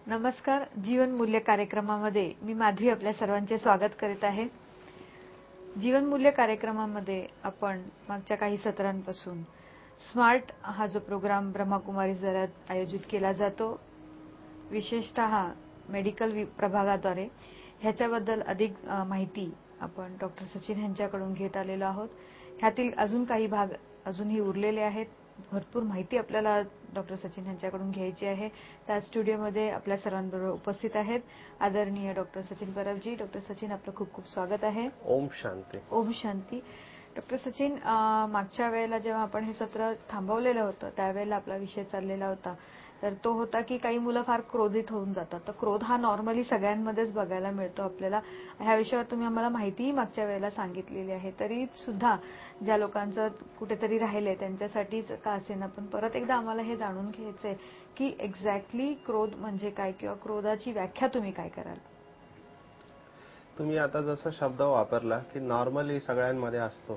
नमस्कार. जीवन मूल्य कार्यक्रमामध्ये मी माधवी आपल्या सर्वांचे स्वागत करीत आहे. जीवन मूल्य कार्यक्रमामध्ये आपण मागच्या काही सत्रांपासून स्मार्ट हा जो प्रोग्राम ब्रह्मकुमारी जरात आयोजित केला जातो, विशेषतः मेडिकल प्रभागाद्वारे, ह्याच्याबद्दल अधिक माहिती आपण डॉक्टर सचिन यांच्याकडून घेत आलेलो आहोत. ह्यातील अजून काही भाग अजूनही उरलेले आहेत. भरपूर माहिती आपल्याला डॉक्टर सचिन यांच्याकडून घ्यायची आहे. त्या स्टुडिओमध्ये आपल्या सर्वांबरोबर उपस्थित आहेत आदरणीय डॉक्टर सचिन परबजी. डॉक्टर सचिन, आपलं खूप खूप स्वागत आहे. ओम शांती. ओम शांती. डॉक्टर सचिन, मागच्या वेळेला जेव्हा आपण हे सत्र थांबवलेलं होतं त्यावेळेला आपला विषय चाललेला होता, तर तो होता की काही मुलं फार क्रोधित होऊन जातात. तर क्रोध हा नॉर्मली सगळ्यांमध्येच बघायला मिळतो आपल्याला. ह्या विषयावर तुम्ही आम्हाला माहितीही मागच्या वेळेला सांगितलेली आहे. तरी सुद्धा ज्या लोकांचं कुठेतरी राहिलंय त्यांच्यासाठीच का असेना, पण परत एकदा आम्हाला हे जाणून घ्यायचंय की एक्झॅक्टली क्रोध म्हणजे काय किंवा क्रोधाची व्याख्या तुम्ही काय कराल? तुम्ही आता जसा शब्द वापरला की नॉर्मली सगळ्यांमध्ये असतो.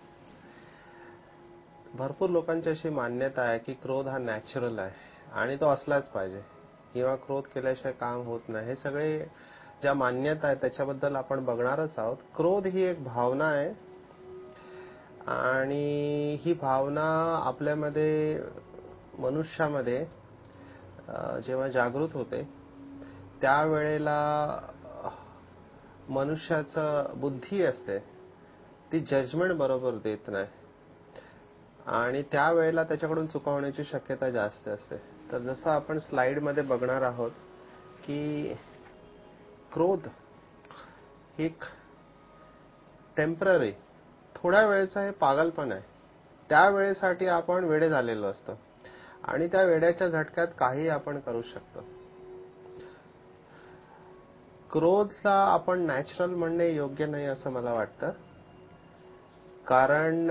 भरपूर लोकांची अशी मान्यता आहे की क्रोध हा नॅचरल आहे आणि तो असलाच पाहिजे किंवा क्रोध केल्याशिवाय काम होत नाही. हे सगळे ज्या मान्यता आहेत त्याच्याबद्दल आपण बघणारच आहोत. क्रोध ही एक भावना आहे आणि ही भावना आपल्यामध्ये, मनुष्यामध्ये जेव्हा जागृत होते त्यावेळेला मनुष्याचं बुद्धी असते ती जजमेंट बरोबर देत नाही आणि त्यावेळेला त्याच्याकडून चुका होण्याची शक्यता जास्त असते. तर जसं आपण स्लाइडमध्ये बघणार आहोत की क्रोध एक टेम्पररी, थोड्या वेळेचा हे पागलपण आहे. त्यावेळेसाठी आपण वेडे झालेलो असतो आणि त्या वेड्याच्या झटक्यात काही आपण करू शकतो. क्रोधला आपण नॅचरल म्हणणे योग्य नाही असं मला वाटतं, कारण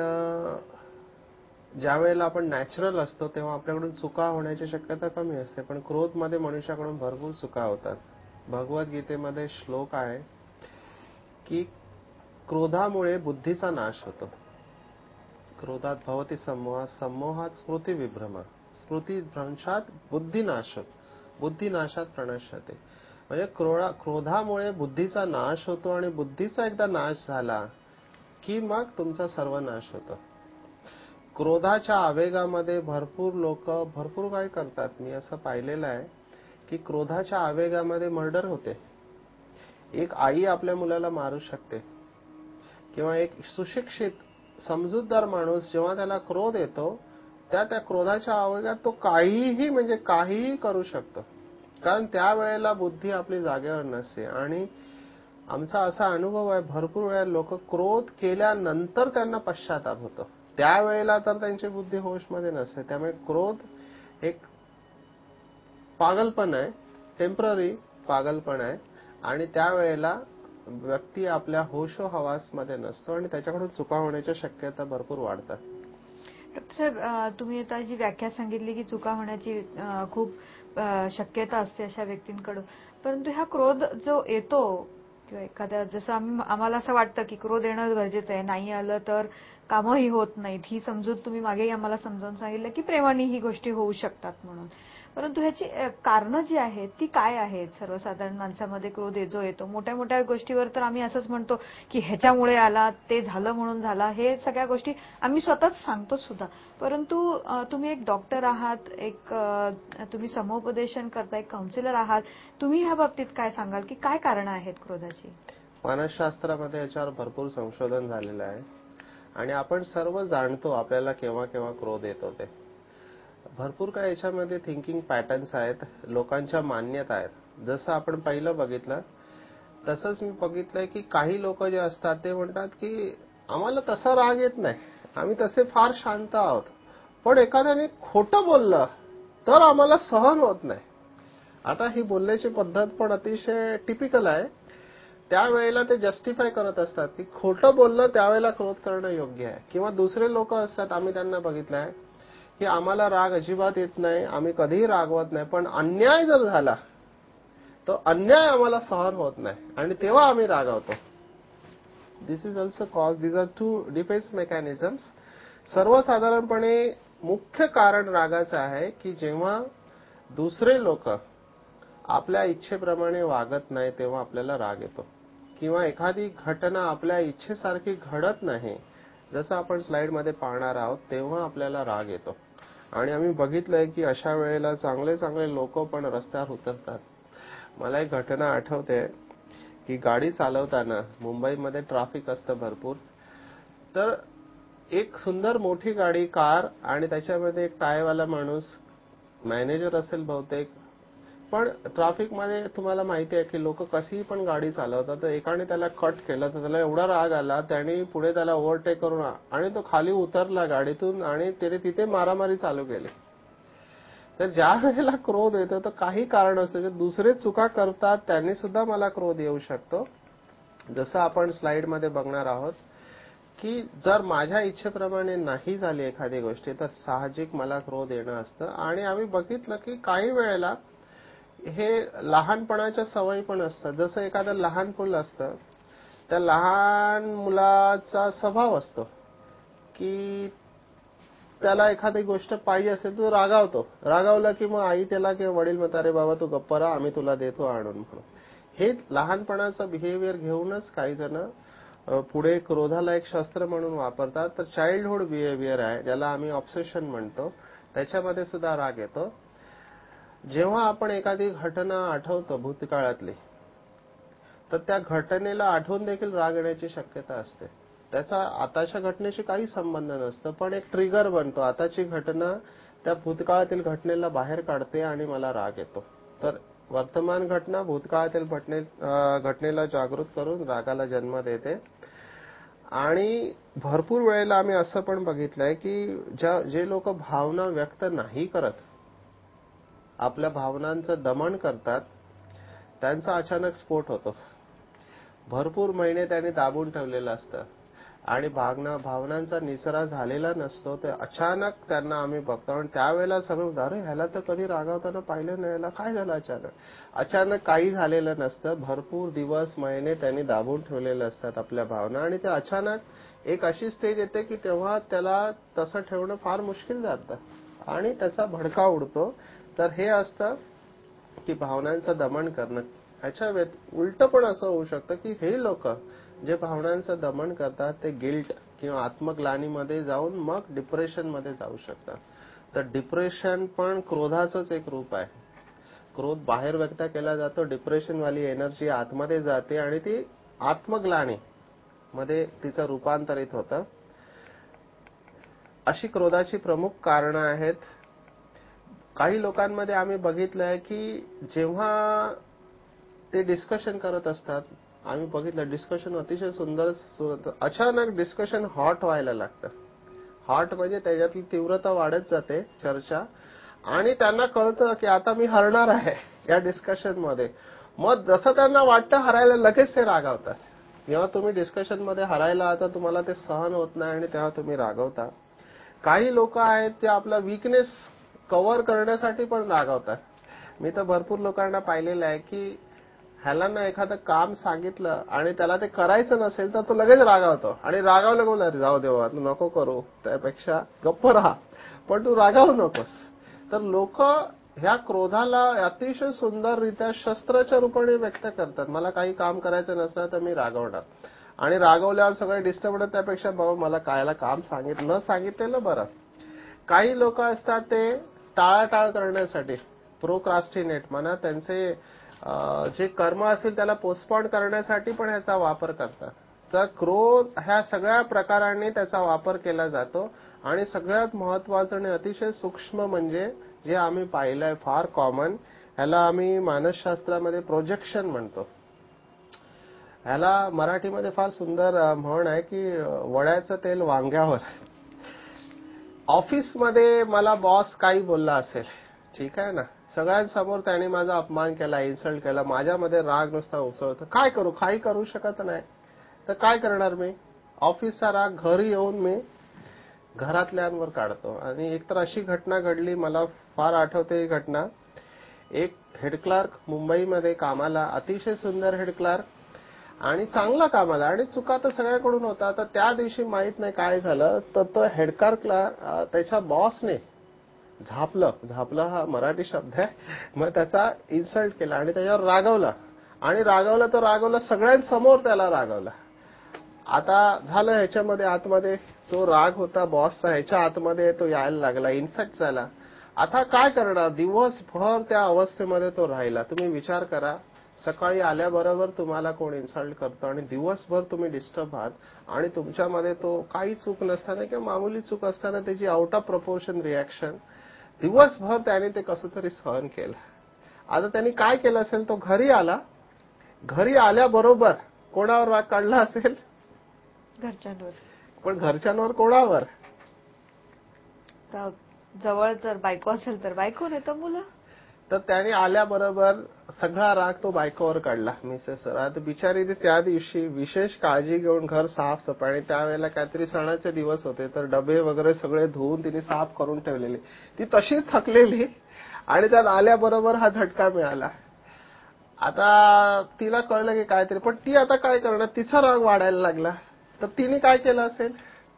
ज्या वेळेला आपण नॅचरल असतो तेव्हा आपल्याकडून चुका होण्याची शक्यता कमी असते, पण क्रोधमध्ये मनुष्याकडून भरपूर चुका होतात. भगवद्गीतेमध्ये श्लोक आहे की क्रोधामुळे बुद्धीचा नाश होतो. क्रोधात भवती सम्मोहात, सम्मोहात स्मृतिविभ्रम, स्मृतिभ्रंशात बुद्धिनाश, बुद्धिनाशात प्रणश्यते. म्हणजे क्रोधामुळे बुद्धीचा नाश होतो आणि बुद्धीचा एकदा नाश झाला की मग तुमचा सर्व नाश होतो. क्रोधाच्या आवेगामध्ये भरपूर लोक भरपूर काय करतात. मी असं पाहिलेलं आहे की क्रोधाच्या आवेगामध्ये मर्डर होते. एक आई आपल्या मुलाला मारू शकते किंवा एक सुशिक्षित समजूतदार माणूस जेव्हा त्याला क्रोध येतो त्या क्रोधाच्या आवेगात तो काहीही करू शकतो, कारण त्यावेळेला बुद्धी आपली जागेवर नसते. आणि आमचा असा अनुभव आहे, भरपूर वेळा लोक क्रोध केल्यानंतर त्यांना पश्चाताप होतो, त्यावेळेला तर त्यांची बुद्धी होशमध्ये नसते. त्यामुळे क्रोध एक पागलपण आहे, टेम्पररी पागलपण आहे आणि त्यावेळेला व्यक्ती आपल्या होशो हवासमध्ये नसतो आणि त्याच्याकडून चुका होण्याच्या शक्यता भरपूर वाढतात. डॉक्टर साहेब, तुम्ही आता जी व्याख्या सांगितली की चुका होण्याची खूप शक्यता असते अशा व्यक्तींकडून, परंतु हा क्रोध जो येतो किंवा एखाद्या, जसं आम्हाला असं वाटतं की क्रोध येणं गरजेचं आहे, नाही आलं तर कामही होत नाहीत, ही समजूत तुम्ही मागेही आम्हाला समजावून सांगितलं की प्रेमाने ही गोष्टी होऊ शकतात म्हणून, परंतु ह्याची कारणं जी आहेत ती काय आहेत? सर्वसाधारण माणसामध्ये क्रोध जो येतो मोठ्या मोठ्या गोष्टीवर तर आम्ही असंच म्हणतो की ह्याच्यामुळे आला, ते झालं म्हणून झाला, हे सगळ्या गोष्टी आम्ही स्वतःच सांगतो सुद्धा. परंतु तुम्ही एक डॉक्टर आहात, तुम्ही समुपदेशन करता, एक काउन्सिलर आहात, तुम्ही ह्या बाबतीत काय सांगाल की काय कारणं आहेत क्रोधाची? मानसशास्त्रामध्ये याच्यावर भरपूर संशोधन झालेलं आहे आणि आपण सर्व जाणतो आपल्याला केव्हा केव्हा क्रोध येतो. ते भरपूर काय याच्यामध्ये थिंकिंग पॅटर्न्स आहेत, लोकांच्या मान्यता आहेत. जसं आपण पहिलं बघितलं तसंच मी बघितलंय की काही लोक जे असतात ते म्हणतात की आम्हाला तसा राग येत नाही, आम्ही तसे फार शांत आहोत, पण एखाद्याने खोटं बोललं तर आम्हाला सहन होत नाही. आता ही बोलण्याची पद्धत पण अतिशय टिपिकल आहे. त्यावेळेला ते जस्टिफाय करत असतात की खोटं बोललं त्यावेळेला क्रोध करणं योग्य आहे. किंवा दुसरे लोक असतात, आम्ही त्यांना बघितलंय की आम्हाला राग अजिबात येत नाही, आम्ही कधीही रागवत नाही, पण अन्याय जर झाला तो अन्याय आम्हाला सहन होत नाही आणि तेव्हा आम्ही रागावतो. This is also cause, these are two defence mechanisms. सर्वसाधारणपणे मुख्य कारण रागाचं आहे की जेव्हा दुसरे लोक आपल्या इच्छेप्रमाणे वागत नाही तेव्हा आपल्याला राग येतो, किंवा एखादी घटना आपल्या इच्छेसारखी घडत नाही जसं आपण स्लाइडमध्ये पाहणार आहोत तेव्हा आपल्याला राग येतो. आणि आम्ही बघितलंय की अशा वेळेला चांगले चांगले लोक पण रस्त्यावर उतरतात. मला एक घटना आठवते की गाडी चालवताना मुंबईमध्ये ट्रॅफिक असतं भरपूर, तर एक सुंदर मोठी गाडी कार आणि त्याच्यामध्ये एक टायवाला माणूस, मॅनेजर असेल बहुतेक, पण ट्रॅफिकमध्ये तुम्हाला माहिती आहे की लोक कशीही पण गाडी चालवतात. तर एकाने त्याला कट केलं तर त्याला एवढा राग आला, त्याने पुढे त्याला ओव्हरटेक करून आणि तो खाली उतरला गाडीतून आणि त्याने तिथे मारामारी चालू केली. तर ज्या वेळेला क्रोध येतो तर काही कारण असतं, दुसरे चुका करतात त्यांनी सुद्धा मला क्रोध येऊ शकतो. जसं आपण स्लाइडमध्ये बघणार आहोत की जर माझ्या इच्छेप्रमाणे नाही झाली एखादी गोष्टी तर साहजिक मला क्रोध येणं असतं. आणि आम्ही बघितलं की काही वेळेला हे लहानपणाच्या सवयी पण असतात. जसं एखादं लहान मुलं असतं, त्या लहान मुलाचा स्वभाव असतो की त्याला एखादी गोष्ट पाहिजे असेल तर रागावतो. रागावला की मग आई त्याला किंवा वडील म्हणतात, अरे बाबा तू गप्प राहा, आम्ही तुला देतो आणून म्हणून. हे लहानपणाचं बिहेवियर घेऊनच काही जण पुढे क्रोधाला एक शस्त्र म्हणून वापरतात. तर चाइल्डहुड बिहेवियर आहे ज्याला आम्ही ऑब्सेशन म्हणतो, त्याच्यामध्ये सुद्धा राग येतो. जेव्हा आपण एखादी घटना आठवतो भूतकाळातली, तर त्या घटनेला आठवून देखील राग येण्याची शक्यता असते. त्याचा आताच्या घटनेशी काही संबंध नसतं, पण एक ट्रिगर बनतो. आताची घटना त्या भूतकाळातील घटनेला बाहेर काढते आणि मला राग येतो. तर वर्तमान घटना भूतकाळातील घटनेला जागृत करून रागाला जन्म देते. आणि भरपूर वेळेला आम्ही असं पण बघितलंय की जे लोक भावना व्यक्त नाही करत, आपल्या भावनांचं दमन करतात, त्यांचा अचानक स्फोट होतो. भरपूर महिने त्यांनी दाबून ठेवलेलं असतं आणि भावनांचा निचरा झालेला नसतो. ते अचानक त्यांना आम्ही बघतो आणि त्यावेळेला सगळं, अरे ह्याला तर कधी रागावताना पाहिलं नाही, ह्याला काय झालं अचानक काही झालेलं नसतं. भरपूर दिवस महिने त्यांनी दाबून ठेवलेले असतात आपल्या भावना आणि ते अचानक एक अशी स्टेज येते की तेव्हा त्याला तसं ठेवणं फार मुश्किल जातं आणि त्याचा भडका उडतो. तर हे असतं की भावनांचं दमन करणं. ह्याच्या उलट पण असं होऊ शकतं की हे लोक जे भावनांचं दमन करतात ते गिल्ट किंवा आत्मग्लानीमध्ये जाऊन मग डिप्रेशनमध्ये जाऊ शकतात. तर डिप्रेशन पण क्रोधाचंच एक रूप आहे. क्रोध बाहेर व्यक्त केला जातो, डिप्रेशनवाली एनर्जी आतमध्ये जाते आणि ती आत्मग्लानी मध्ये तिचं रूपांतरित होतं. अशी क्रोधाची प्रमुख कारणं आहेत. काही लोकांमध्ये आम्ही बघितलंय की जेव्हा ते डिस्कशन करत असतात, आम्ही बघितलं डिस्कशन अतिशय सुंदर, अचानक डिस्कशन हॉट व्हायला लागतं. हॉट म्हणजे त्याच्यातली तीव्रता वाढत जाते चर्चा, आणि त्यांना कळतं की आता मी हरणार आहे या डिस्कशनमध्ये. मग जसं त्यांना वाटतं हरायला, लगेच ते रागावतात. जेव्हा तुम्ही डिस्कशनमध्ये हरायला आता तुम्हाला ते सहन होत नाही आणि तेव्हा तुम्ही रागवता. काही लोक आहेत ते आपला वीकनेस कव्हर करण्यासाठी पण रागवतात. मी तर भरपूर लोकांना पाहिलेलं आहे की ह्याला ना एखादं काम सांगितलं आणि त्याला ते करायचं नसेल तर तो लगेच रागावतो आणि रागावलं बोलला, जाऊ देवा तू नको करू, त्यापेक्षा गप्प राहा, पण तू रागावू नकोस. तर लोक ह्या क्रोधाला अतिशय सुंदररित्या शस्त्राच्या रूपाने व्यक्त करतात. मला काही काम करायचं नसलं तर मी रागवणार आणि रागवल्यावर सगळे डिस्टर्ब होतात, त्यापेक्षा बाबा मला कायला काम सांगितलं, सांगितलेलं बरं. काही लोक असतात ते टाळाटाळ करण्यासाठी, प्रोक्रास्टिनेट म्हणा, त्यांचे जे कर्म असेल त्याला पोस्टपोन करण्यासाठी पण याचा वापर करतात. तर क्रोध ह्या सगळ्या प्रकारांनी त्याचा वापर केला जातो. आणि सगळ्यात महत्वाचं आणि अतिशय सूक्ष्म म्हणजे जे आम्ही पाहिलंय फार कॉमन, ह्याला आम्ही मानसशास्त्रामध्ये प्रोजेक्शन म्हणतो. ह्याला मराठीमध्ये फार सुंदर म्हण आहे की वड्याचं तेल वांग्यावर. ऑफिसमध्ये मला बॉस काही बोलला असेल, ठीक आहे ना, सगळ्यांसमोर त्याने माझा अपमान केला, इन्सल्ट केला, माझ्यामध्ये राग नुसता उसळतो. काय करू, काही करू शकत नाही. तर काय करणार मी, ऑफिसचा राग घरी येऊन मी घरातल्यांवर काढतो. आणि एकतर अशी घटना घडली, मला फार आठवते ही घटना. एक हेड क्लार्क मुंबईमध्ये कामाला, अतिशय सुंदर हेड क्लार्क आणि चांगला कामाला, आणि चुका तर सगळ्याकडून होता. तर त्या दिवशी माहित नाही काय झालं, तर तो हेड क्लार्कला त्याच्या बॉसने झापलं हा मराठी शब्द आहे. मग त्याचा इन्सल्ट केला आणि त्याच्यावर रागवला आणि रागवला सगळ्यांसमोर त्याला रागवला. आता झालं ह्याच्यामध्ये आतमध्ये तो राग होता बॉसचा, ह्याच्या आतमध्ये तो यायला लागला, इन्फेक्ट झाला. आता काय करणार, दिवसभर त्या अवस्थेमध्ये तो राहिला. तुम्ही विचार करा, सकाळी आल्याबरोबर तुम्हाला कोण इन्सल्ट करतो आणि दिवसभर तुम्ही डिस्टर्ब आहात आणि तुमच्यामध्ये तो काही चूक नसताना किंवा मामूली चूक असताना त्याची आउट ऑफ प्रपोर्शन रिॲक्शन, दिवसभर त्याने ते कसं तरी सहन केलं. आता त्यांनी काय केलं असेल, तो घरी आला, घरी आल्याबरोबर कोणावर राग काढला असेल, घरच्यांवर. पण घरच्यांवर कोणावर, जवळ जर बायको असेल तर बायको, नाही तर मुलं. तर त्याने आल्याबरोबर सगळा राग तो बायकोवर काढला, मिसेस. आता बिचारीने त्या दिवशी विशेष काळजी घेऊन घर साफसफाई, त्यावेळेला काहीतरी सणाचे दिवस होते तर डबे वगैरे सगळे धुवून तिने साफ करून ठेवलेले. ती तशीच थकलेली आणि त्यात आल्याबरोबर हा झटका मिळाला. आता तिला कळलं की काहीतरी, पण ती आता काय करणार, तिचा राग वाढायला लागला. तर तिने काय केलं असेल,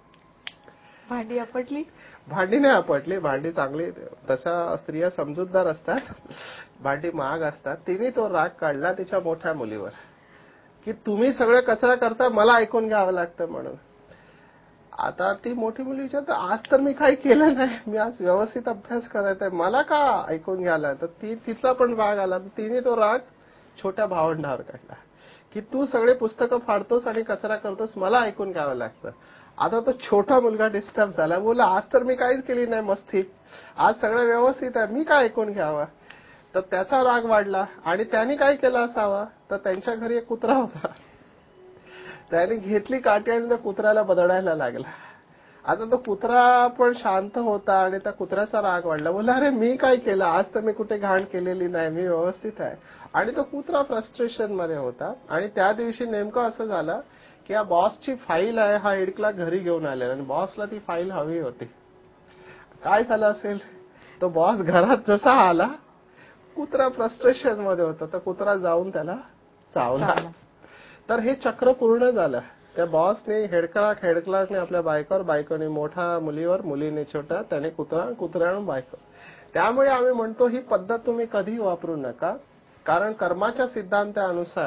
भांडी आपटली. भांडी नाही आपटली, भांडी चांगली, तशा स्त्रिया समजूतदार असतात, भांडी महाग असतात. तिने तो राग काढला तिच्या मोठ्या मुलीवर की तुम्ही सगळं कचरा करता, मला ऐकून घ्यावं लागतं म्हणून. आता ती मोठी मुली विचारते, आज तर मी काही केलं नाही, मी आज व्यवस्थित अभ्यास करायचा आहे, मला का ऐकून घ्यायला. तर तिचा पण राग आला. तिने तो राग छोट्या भावंडावर काढला की तू सगळे पुस्तकं फाडतोस आणि कचरा करतोस, मला ऐकून घ्यावं लागतं. आता तो छोटा मुलगा डिस्टर्ब झाला, बोला आज तर मी काहीच केली नाही मस्ती, आज सगळं व्यवस्थित आहे, मी काय ऐकून घ्यावं. तर त्याचा राग वाढला आणि त्याने काय केलं असावं, तर त्यांच्या घरी एक कुत्रा होता, त्याने घेतली काठी आणि त्या कुत्र्याला बदडायला लागला. आता तो कुत्रा पण शांत होता आणि त्या कुत्र्याचा राग वाढला, बोला अरे मी काय केलं, आज तर मी कुठे घाण केलेली नाही, मी व्यवस्थित आहे. आणि तो कुत्रा फ्रस्ट्रेशन मध्ये होता. आणि त्या दिवशी नेमकं असं झालं की या बॉसची फाईल आहे, हा इडकला घरी घेऊन आलेला आणि बॉसला ती फाईल हवी होती. काय झालं असेल, तो बॉस घरात जसा आला, कुत्रा फ्रस्ट्रेशन मध्ये होता, तर कुत्रा जाऊन त्याला चावला. तर हे चक्र पूर्ण झालं. त्या बॉसने हेडक्लार्कने आपल्या बायकोवर, बायकोने मोठ्या मुलीवर, मुलीने छोट्या, त्याने कुत्र्यानं बायको. त्यामुळे आम्ही म्हणतो ही पद्धत तुम्ही कधी वापरू नका, कारण कर्माच्या सिद्धांतानुसार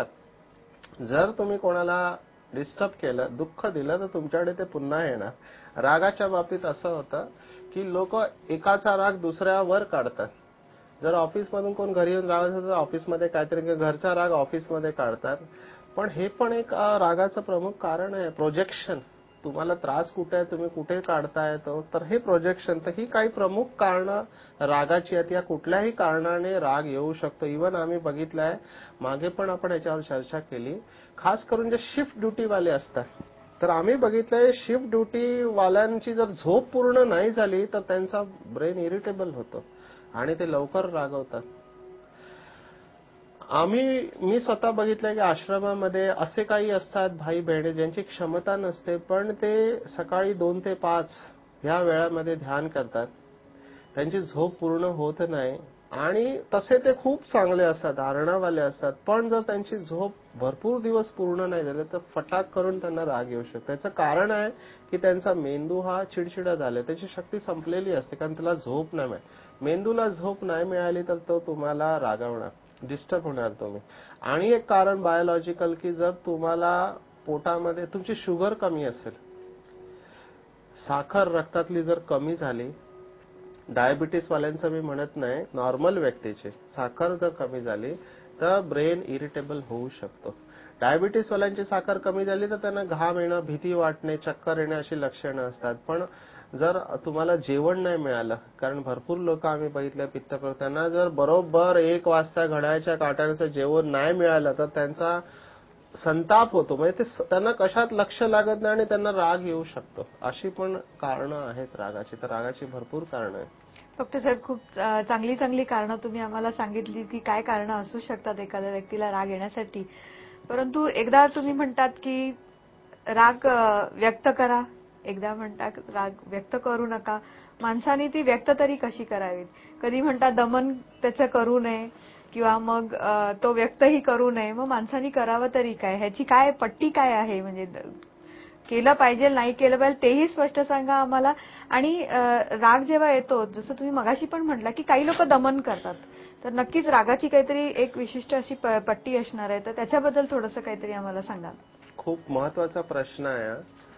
जर तुम्ही कोणाला डिस्टर्ब केलं, दुःख दिलं, तर तुमच्याकडे ते पुन्हा येणार. रागाच्या बाबतीत असं होतं की लोक एकाचा राग दुसऱ्यावर काढतात. जर ऑफिसमधून कोण घरी येऊन राग तर ऑफिसमध्ये काहीतरी, घरचा राग ऑफिसमध्ये काढतात. पण हे पण एक रागाचं प्रमुख कारण आहे, प्रोजेक्शन. तुम्हाला त्रास कुठे आहे, तुम्ही कुठे काढताय तो, तर हे प्रोजेक्शन. तर ही काही प्रमुख कारणं रागाची आहेत. या कुठल्याही कारणाने राग येऊ शकतो. इव्हन आम्ही बघितलंय, मागे पण आपण याच्यावर चर्चा केली, खास करून जे शिफ्ट ड्युटीवाले असतात, तर आम्ही बघितलंय शिफ्ट ड्युटी वाल्यांची जर झोप पूर्ण नाही झाली तर त्यांचा ब्रेन इरिटेबल होतो आणि ते लवकर रागवतात. मी स्वतः बघितलंय की आश्रमामध्ये असे काही असतात भाई बहिणी ज्यांची क्षमता नसते, पण ते सकाळी 2 ते 5 ह्या वेळामध्ये ध्यान करतात. त्यांची झोप पूर्ण होत नाही आणि तसे ते खूप चांगले असतात, धारणावाले असतात. पण जर त्यांची झोप भरपूर दिवस पूर्ण नाही झाली तर फटाक करून त्यांना राग येऊ शकतो. त्याचं कारण आहे की त्यांचा मेंदू हा चिडचिडा झाला, त्याची शक्ती संपलेली असते, कारण त्याला झोप नाही मिळाली. मेंदूला झोप नाही मिळाली तर तो तुम्हाला रागवणार, डिस्टर्ब होणार तुम्ही. आणि एक कारण बायोलॉजिकल, की जर तुम्हाला पोटामध्ये तुमची शुगर कमी असेल, साखर रक्तातली जर कमी झाली, डायबिटीस वाल्यांचं मी म्हणत नाही, नॉर्मल व्यक्तीची साखर जर कमी झाली तर ब्रेन इरिटेबल होऊ शकतो. डायबिटीस वाल्यांची साखर कमी झाली तर त्यांना घाम येणं, भीती वाटणे, चक्कर येणे अशी लक्षणं असतात. पण जर तुम्हाला जेवण नाही मिळालं, कारण भरपूर लोक आम्ही बघितले पित्तप्रवृत्त, त्यांना जर बरोबर 1 वाजता घड्याळाच्या काट्यानुसार जेवण नाही मिळालं तर त्यांचा संताप होतो, म्हणजे त्यांना कशात लक्ष लागत नाही आणि त्यांना राग येऊ शकतो. अशी पण कारणं आहेत रागाची. तर रागाची भरपूर कारणं आहेत. डॉक्टर साहेब, खूप चांगली कारणं तुम्ही आम्हाला सांगितली की काय कारणं असू शकतात एखाद्या व्यक्तीला राग येण्यासाठी. परंतु एकदा तुम्ही म्हणतात की राग व्यक्त करा, एकदा म्हणतात राग व्यक्त करू नका. माणसाने ती व्यक्त तरी कशी करावीत? कधी म्हणतात दमन त्याचं करू नये किंवा मग तो व्यक्तही करू नये. मग माणसाने करावं तरी काय? ह्याची काय पट्टी काय आहे? म्हणजे केलं पाहिजे नाही केलं पाहिजे तेही स्पष्ट सांगा आम्हाला. आणि राग जेव्हा येतो, जसं तुम्ही मगाशी पण म्हटलं की काही लोक दमन करतात, तर नक्कीच रागाची काहीतरी एक विशिष्ट अशी पट्टी असणार आहे, तर त्याच्याबद्दल थोडंसं काहीतरी आम्हाला सांगा. खूप महत्वाचा प्रश्न आहे.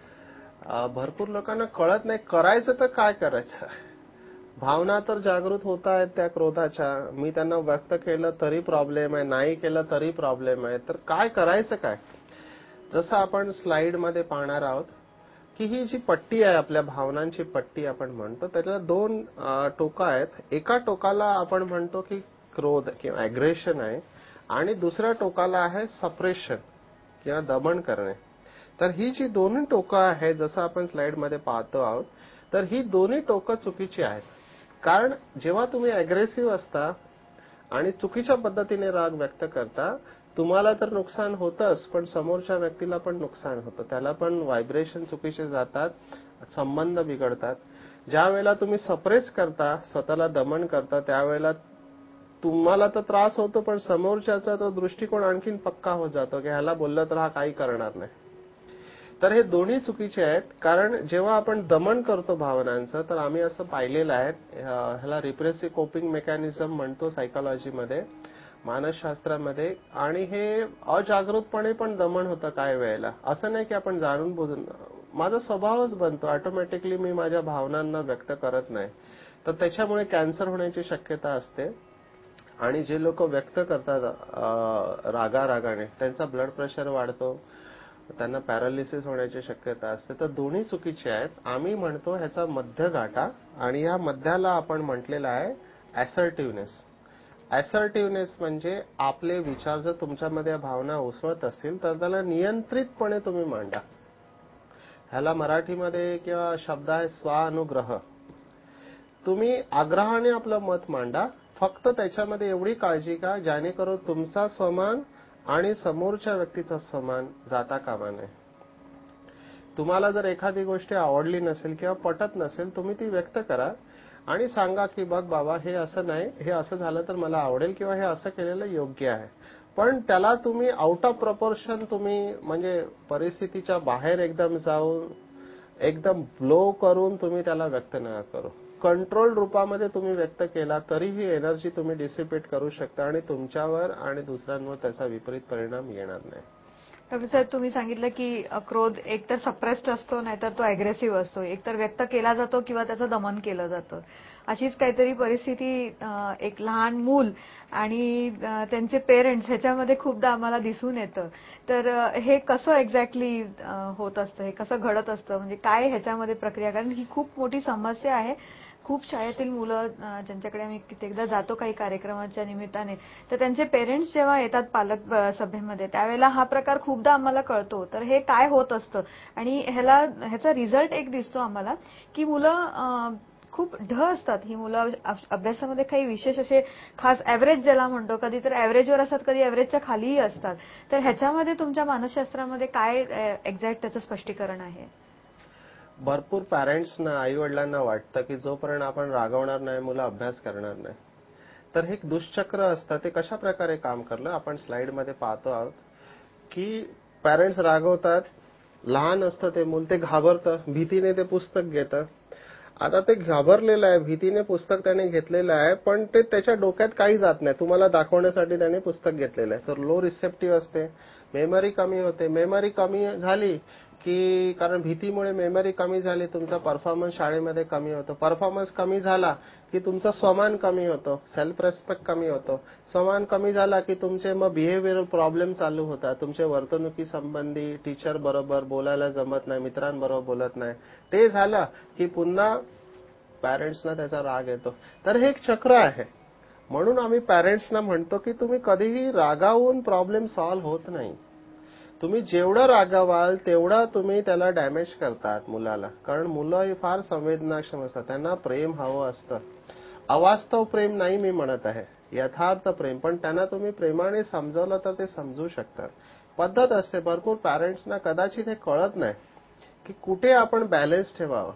भरपूर लोकांना कळत नाही करायचं तर काय करायचं. भावना तर जागृत होत आहेत त्या क्रोधाच्या. मी त्यांना व्यक्त केलं तरी प्रॉब्लेम आहे, नाही केलं तरी प्रॉब्लेम आहे. तर काय करायचं काय. जसं आपण स्लाइडमध्ये पाहणार आहोत की ही जी पट्टी आहे, आपल्या भावनांची पट्टी आपण म्हणतो, त्याला दोन टोकं आहेत. एका टोकाला आपण म्हणतो की क्रोध किंवा अग्रेशन आहे आणि दुसऱ्या टोकाला आहे सप्रेशन किंवा दमन करणे. तर ही जी दोन्ही टोकं आहेत, जसं आपण स्लाइडमध्ये पाहतो आहोत, तर ही दोन्ही टोकं चुकीची आहेत. कारण जेव्हा तुम्ही अग्रेसिव्ह असता आणि चुकीच्या पद्धतीने राग व्यक्त करता, तुम्हाला तर नुकसान होतंच, पण समोरच्या व्यक्तीला पण नुकसान होतं. त्याला पण व्हायब्रेशन चुकीचे जातात, संबंध बिघडतात. ज्या वेळेला तुम्ही सप्रेस करता, स्वतःला दमन करता, त्यावेळेला तुम्हाला तर त्रास होतो, पण समोरच्याचा तो दृष्टिकोन आणखीन पक्का होत जातो की ह्याला बोललं तर हा काही करणार नाही. तर हे दोन्ही चुकीचे आहेत. कारण जेव्हा आपण दमन करतो भावनांचं, तर आम्ही असं पाहिलेलं आहे, ह्याला रिप्रेसिव्ह कोपिंग मेकॅनिझम म्हणतो सायकोलॉजीमध्ये, मानसशास्त्रामध्ये. आणि हे अजागृतपणे पण दमन होतं काही वेळेला. असं नाही की आपण जाणून बुजून, माझा स्वभावच बनतो ऑटोमॅटिकली, मी माझ्या भावनांना व्यक्त करत नाही. तर त्याच्यामुळे कॅन्सर होण्याची शक्यता असते. आणि जे लोक व्यक्त करतात रागाने, त्यांचा ब्लड प्रेशर वाढतो, त्यांना पॅरालिसिस होण्याची शक्यता असते. तर दोन्ही चुकीचे आहेत. आम्ही म्हणतो ह्याचा मध्य गाठा, आणि या मध्याला आपण म्हटलेलं आहे असर्टिव्हनेस. असर्टिव्हनेस म्हणजे आपले विचार जर तुमच्यामध्ये भावना उसळत असतील तर त्याला नियंत्रितपणे तुम्ही मांडा. ह्याला मराठीमध्ये किंवा शब्द आहे स्वानुग्रह. तुम्ही आग्रहाने आपलं मत मांडा, फक्त त्याच्यामध्ये एवढी काळजी का जेणेकरून तुमचा स्वमान आणि समोरच्या व्यक्तीचा स्वमान जाता कामा नये. तुम्हाला जर एखादी गोष्ट आवडली नसेल किंवा पटत नसेल, तुम्ही ती व्यक्त करा आणि सांगा की बघ बाबा, हे असं नाही, हे असं झालं तर मला आवडेल किंवा हे असं केलेलं योग्य आहे. पण त्याला तुम्ही आउट ऑफ प्रपोर्शन, तुम्ही म्हणजे परिस्थितीच्या बाहेर एकदम जाऊन एकदम ब्लो करून तुम्ही त्याला व्यक्त नका करू. कंट्रोल रूपामध्ये तुम्ही व्यक्त केला तरी ही एनर्जी तुम्ही डिसिपेट करू शकता आणि तुमच्यावर आणि दुसऱ्यांवर त्याचा विपरीत परिणाम येणार नाही. डॉक्टर साहेब, तुम्ही सांगितलं की क्रोध एकतर सप्रेस्ड असतो, नाहीतर तो अग्रेसिव्ह असतो, एकतर व्यक्त केला जातो किंवा त्याचं दमन केलं जातं. अशीच काहीतरी परिस्थिती एक लहान मूल आणि त्यांचे पेरेंट्स ह्याच्यामध्ये खूपदा आम्हाला दिसून येतं. तर हे कसं एक्झॅक्टली होत असतं, हे कसं घडत असतं, म्हणजे काय ह्याच्यामध्ये प्रक्रिया, कारण ही खूप मोठी समस्या आहे. खूप शाळेतील मुलं ज्यांच्याकडे आम्ही कित्येकदा जातो काही कार्यक्रमाच्या निमित्ताने, तर त्यांचे पेरेंट्स जेव्हा येतात पालक सभेमध्ये, त्यावेळेला हा प्रकार खूपदा आम्हाला कळतो. तर हे काय होत असतं आणि ह्याचा रिझल्ट एक दिसतो आम्हाला की मुलं खूप ढ असतात. ही मुलं अभ्यासामध्ये काही विशेष असे खास ॲव्हरेज ज्याला म्हणतो, कधी तर ॲव्हरेजवर असतात, कधी ॲव्हरेजच्या खालीही असतात. तर ह्याच्यामध्ये तुमच्या मानसशास्त्रामध्ये काय एक्झॅक्ट त्याचं स्पष्टीकरण आहे? भरपूर पॅरेंट्सना, आई वडिलांना वाटतं की जोपर्यंत आपण रागवणार नाही, मुलं अभ्यास करणार नाही. तर हे एक दुष्चक्र असतं. ते कशा प्रकारे काम करलं आपण स्लाइडमध्ये पाहतो आहोत की पॅरेंट्स रागवतात, लहान असतं ते मूल, ते घाबरतं, भीतीने ते पुस्तक घेतं. आता ते घाबरलेलं आहे, भीतीने पुस्तक त्याने घेतलेलं आहे, पण ते त्याच्या डोक्यात काही जात नाही. तुम्हाला दाखवण्यासाठी त्याने पुस्तक घेतलेलं आहे. तर लो रिसेप्टिव्ह असते, मेमरी कमी होते. मेमरी कमी झाली की, कारण भीतीमुळे मेमरी कमी झाली, तुमचा परफॉर्मन्स शाळेमध्ये कमी होतो. परफॉर्मन्स कमी झाला की तुमचा स्वमान कमी होतो, सेल्फ रेस्पेक्ट कमी होतो. स्वमान कमी झाला की तुमचे मग बिहेव्हिअरल प्रॉब्लेम चालू होतात. तुमचे वर्तणुकी संबंधी, टीचर बरोबर बोलायला जमत नाही, मित्रांबरोबर बोलत नाही. ते झालं की पुन्हा पॅरेंट्सना त्याचा राग येतो. तर हे एक चक्र आहे. म्हणून आम्ही पॅरेंट्सना म्हणतो की तुम्ही कधीही रागावून प्रॉब्लेम सॉल्व्ह होत नाही. तुम्ही जेवढं रागावाल तेवढं तुम्ही त्याला डॅमेज करतात मुलाला. कारण मुलं ही फार संवेदनाक्षम असतात, त्यांना प्रेम हवं असतं. अवास्तव प्रेम नाही मी म्हणत आहे, यथार्थ प्रेम. पण त्यांना तुम्ही प्रेमाने समजावलं तर ते समजू शकतात. पद्धत असते. भरपूर पॅरेंट्सना कदाचित हे कळत नाही की कुठे आपण बॅलन्स ठेवावं.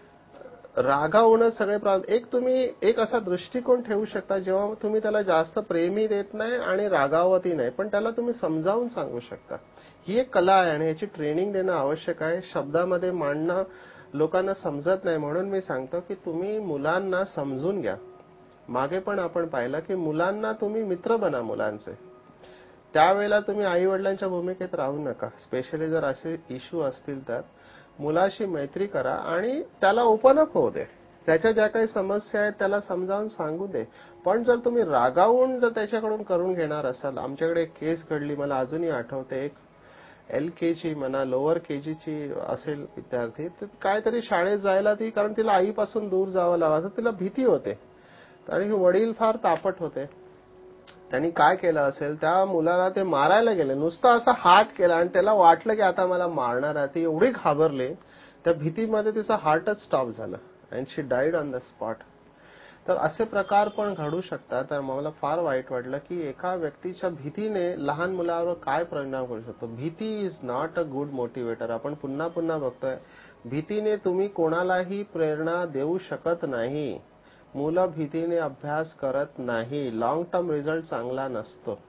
रागावूनच सगळे तुम्ही एक असा दृष्टिकोन ठेवू शकता जेव्हा तुम्ही त्याला जास्त प्रेमही देत नाही आणि रागावतही नाही, पण त्याला तुम्ही समजावून सांगू शकता ही एक कला आहे आणि याची ट्रेनिंग देणं आवश्यक आहे. शब्दामध्ये मांडणं लोकांना समजत नाही, म्हणून मी सांगतो की तुम्ही मुलांना समजून घ्या. मागे पण आपण पाहिलं की मुलांना तुम्ही मित्र बना मुलांचे. त्यावेळेला तुम्ही आई वडिलांच्या भूमिकेत राहू नका. स्पेशली जर असे इश्यू असतील तर मुलाशी मैत्री करा आणि त्याला ओपन अप होऊ दे. त्याच्या ज्या काही समस्या आहेत त्याला समजावून सांगू दे. पण जर तुम्ही रागावून जर त्याच्याकडून करून घेणार असाल, आमच्याकडे एक केस घडली, मला अजूनही आठवते. एक LKG म्हणा, लोअर KGची असेल विद्यार्थी, तर काहीतरी शाळेत जायला ती, कारण तिला आईपासून दूर जावं लागायचं, तिला भीती होते आणि वडील फार तापट होते. त्यांनी काय केलं असेल, त्या मुलाला ते मारायला गेले. नुसता असा हात केला आणि त्याला वाटलं की आता मला मारणार आहे. ती एवढी घाबरली, त्या भीतीमध्ये तिचा हार्टच स्टॉप झाला and she died on the spot. तर असे प्रकार पण घडू शकतात. तर मला फार वाईट वाटलं की एका व्यक्तीच्या भीतीने लहान मुलावर काय परिणाम करू शकतो. भीती is not a good motivator. आपण पुन्हा पुन्हा बघतोय, भीतीने तुम्ही कोणालाही प्रेरणा देऊ शकत नाही. मुलं भीतीने अभ्यास करत नाही. लॉंग टर्म रिझल्ट चांगला नसतो.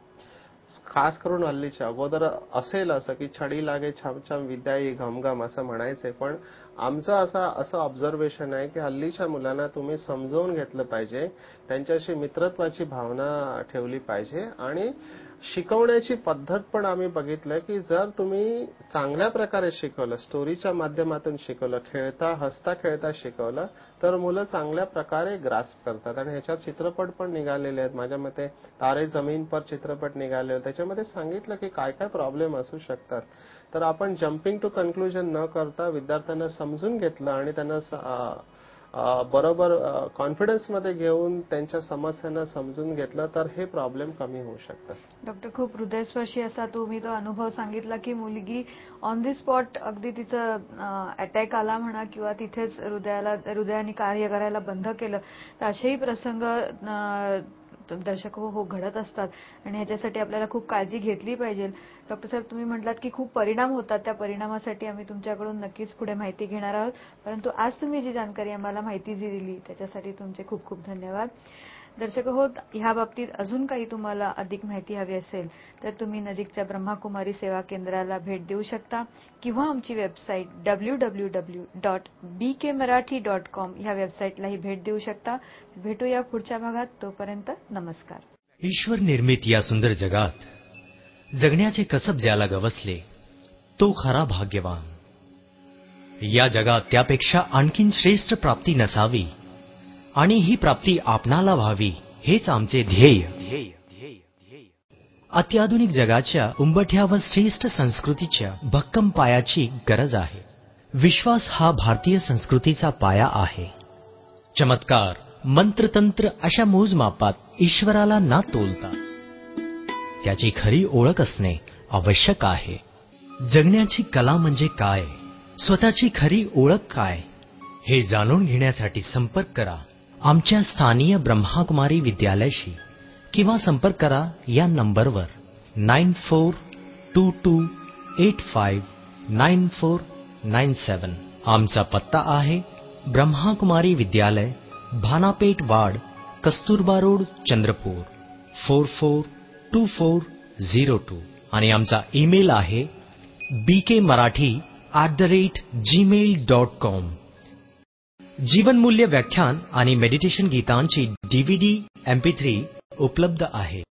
खास करून हल्लीच्या, अगोदर असेल असं की छडी लागे छमछम विद्या ही घमघम असं म्हणायचे, पण आमचं असं ऑब्झर्वेशन आहे की हल्लीच्या मुलांना तुम्ही समजावून घेतलं पाहिजे, त्यांच्याशी मित्रत्वाची भावना ठेवली पाहिजे आणि शिकवण्याची पद्धत पण आम्ही बघितलं की जर तुम्ही चांगल्या प्रकारे शिकवलं, स्टोरीच्या माध्यमातून शिकवलं, खेळता हसता खेळता शिकवलं, तर मुलं चांगल्या प्रकारे ग्रास्प करतात. आणि ह्याच्यावर चित्रपट पण निघालेले आहेत. माझ्या मते तारे जमीन पर चित्रपट निघाले, त्याच्यामध्ये सांगितलं की काय काय प्रॉब्लेम असू शकतात. तर आपण जम्पिंग टू कन्क्लुजन न करता विद्यार्थ्यांना समजून घेतलं आणि त्यांना बरोबर कॉन्फिडन्समध्ये घेऊन त्यांच्या समस्यांना समजून घेतलं तर हे प्रॉब्लेम कमी होऊ शकतात. डॉक्टर, खूप हृदयस्पर्शी असा तुम्ही तो अनुभव सांगितला की मुलगी ऑन दी स्पॉट अगदी तिचं अटॅक आला म्हणा किंवा तिथेच हृदयाने कार्य करायला बंद केलं. तर असेही प्रसंग दर्शक हो घडत असतात आणि ह्याच्यासाठी आपल्याला खूप काळजी घेतली पाहिजे. डॉक्टर साहेब, तुम्ही म्हटलात की खूप परिणाम होतात. त्या परिणामासाठी आम्ही तुमच्याकडून नक्कीच पुढे माहिती घेणार आहोत. परंतु आज तुम्ही जी जानकारी आम्हाला माहिती जी दिली त्याच्यासाठी तुमचे खूप खूप धन्यवाद. दर्शक हो, ह्या बाबतीत अजून काही तुम्हाला अधिक माहिती हवी असेल तर तुम्ही नजीकच्या ब्रह्माकुमारी सेवा केंद्राला भेट देऊ शकता किंवा आमची वेबसाईट www.bkmarathi.com ह्या वेबसाईटलाही भेट देऊ शकता. भेटूया पुढच्या भागात. तोपर्यंत नमस्कार. ईश्वर निर्मित या सुंदर जगात जगण्याचे कसब ज्याला गवसले तो खरा भाग्यवान. या जगात त्यापेक्षा आणखीन श्रेष्ठ प्राप्ती नसावी आणि ही प्राप्ती आपणाला व्हावी हेच आमचे ध्येय. अत्याधुनिक जगाच्या उंबठ्यावर श्रेष्ठ संस्कृतीच्या भक्कम पायाची गरज आहे. विश्वास हा भारतीय संस्कृतीचा पाया आहे. चमत्कार, मंत्रतंत्र अशा मोजमापात ईश्वराला ना तोलता त्याची खरी ओळख असणे आवश्यक आहे. जगण्याची कला म्हणजे काय, स्वतःची खरी ओळख काय, हे जाणून घेण्यासाठी संपर्क करा आमच्या स्थानीय ब्रह्माकुमारी विद्यालयाशी किंवा संपर्क करा या नंबरवर 9422859497. आमचा पत्ता आहे ब्रह्माकुमारी विद्यालय, भानापेठ वाड, कस्तुरबा रोड, चंद्रपूर 442402 आणि आमचा ईमेल आहे bkmarathi@gmail.com. जीवनमूल्य व्याख्यान आणि मेडिटेशन गीतांची DVD MP3 उपलब्ध आहे.